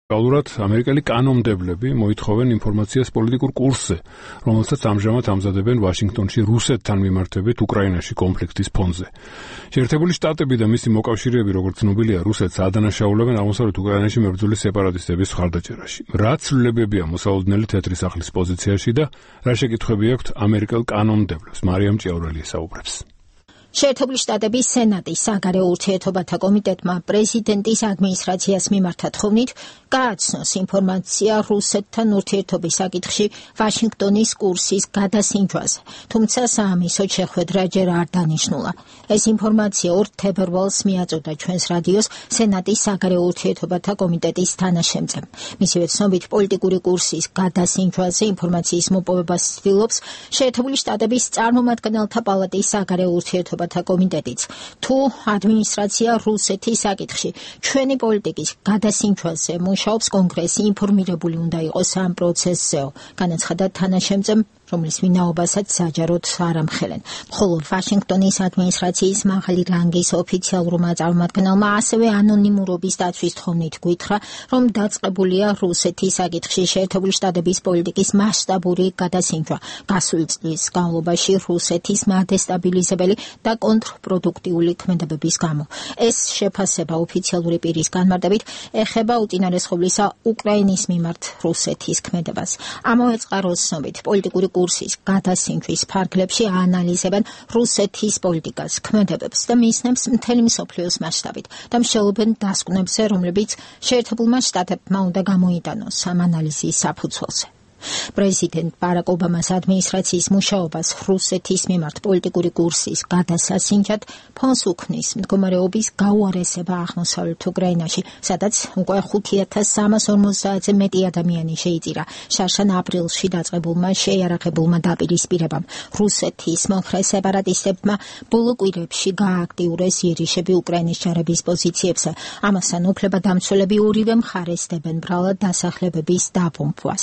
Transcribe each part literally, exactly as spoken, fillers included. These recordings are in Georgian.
Realურად ამერიკელი კანონმდებლები მოითხოვენ ინფორმაციას პოლიტიკურ კურსზე, რომელსაც ამჟამად ამზადებენ ვაშინგტონში რუსეთთან მიმართებით უკრაინაში კონფლიქტის ფონზე. შეერთებული შტატები და მისი მოკავშირეები, როგორც ცნობილია, რუსეთს ადანაშაულებენ აღმოსავლეთ უკრაინაში მებრძოლი სეპარატისტების მხარდაჭერაში. რა ცვლილებებია მოსალოდნელი თეთრი სახლის პოზიციაში და რა შეკითხვები აქვთ ამერიკელ კანონმდებლებს? მარიამ ჭიაურელი საუბრობს. შეერთებული შტატების სენატის საგარეო ურთიერთობათა კომიტეტმა პრეზიდენტის ადმინისტრაციას მიმართა თხოვნით გააცნოს ინფორმაცია რუსეთთან ურთიერთობის საკითხში ვაშინგტონის კურსის გადასინჯვაზე, თუმცა საამისოდ შეხვედრა ჯერ არ დანიშნულა. ეს ინფორმაცია ორ თებერვალს მიაწოდა ჩვენს რადიოს სენატის საგარეო ურთიერთობათა კომიტეტის თანაშემწემ. მისივე ცნობით პოლიტიკური კურსის გადასინჯვაზე ინფორმაციის მოპოვებას ცდილობს შეერთებული შტატების წარმომადგენელთა პალატის საგარეო ურთიერთობათა კომიტეტიც. თუ ადმინისტრაცია რუსეთის საკითხში ჩვენი პოლიტიკის გადასინჯვაზე მუშაობს, კონგრესი ინფორმირებული უნდა იყოს ამ პროცესზეო, განაცხადა თანაშემწემ, რომლის ვინაობასაც საჯაროდ არ ამხელენ. ხოლო ვაშინგტონის ადმინისტრაციის მაღალი რანგის ოფიციალურმა წარმომადგენელმა ასევე ანონიმურობის დაცვის თხოვნით გითხრა, რომ დაწყებულია რუსეთის საკითხში შეერთებული შტატების პოლიტიკის მასშტაბური გადასინჯვა გასული წლის განმავლობაში რუსეთის მადესტაბილიზებელი და კონტრპროდუქტიული ქმედებების გამო. ეს შეფასება ოფიციალური პირის განმარტებით ეხება უწინარესხობლისა უკრაინის მიმართ რუსეთის ქმედებას. ამავე წყაროს ცნობით პოლიტიკური კურსის გადასინჯვის ფარგლებში აანალიზებენ რუსეთის პოლიტიკას, ქმედებებს და მისნებს მთელი მსოფლიოს მასშტაბით და მსჯელობენ დასკვნებზე, რომლებიც შეერთებულმა შტატებმა უნდა გამოიტანოს ამ ანალიზის საფუძველზე. პრეზიდენტ ბარაკ ობამას ადმინისტრაციის მუშაობას რუსეთის მიმართ პოლიტიკური კურსის გადასასინჯად ფონს უქმნის მდგომარეობის გაუარესება აღმოსავლეთ უკრაინაში, სადაც უკვე ხუთი ათას სამას ორმოცდაათზე მეტი ადამიანი შეიწირა შარშან აპრილში დაწყებულმა შეიარაღებულმა დაპირისპირებამ. რუსეთის მომხრე სეპარატისტებმა ბოლო კვირებში გაააქტიურეს იერიშები უკრაინის ჯარების პოზიციებზე. ამასთან უფლებადამცველები ორივე მხარეს დებენ ბრალად დასახლებების დაბომბვას.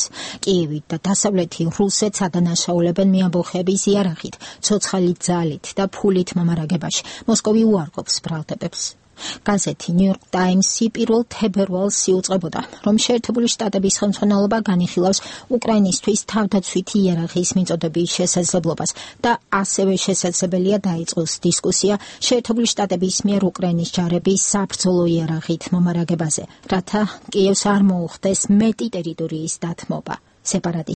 და დასავლეთი რუსეთს ადანაშაულებენ მიამბოხების იარაღით, ცოცხალი ძალით და ფულით მომარაგებაში. მოსკოვი უარყოფს ბრალდებებს. გაზეთი New York Times-ი პირველ თებერვალს იუწყებოდა, რომ შეერთებული შტატების ხელმძღვანელობა განიხილავს უკრაინისთვის თავდაცვითი იარაღის მიწოდების შესაძლებლობას და ასევე შესაძლებელია დაიწყოს დისკუსია შეერთებული შტატების მიერ უკრაინის ჯარების საბრძოლო იარაღით მომარაგებაზე, რათა კიევს არ მოუხდეს მეტი ტერიტორიის დათმობა. სეპარატისტები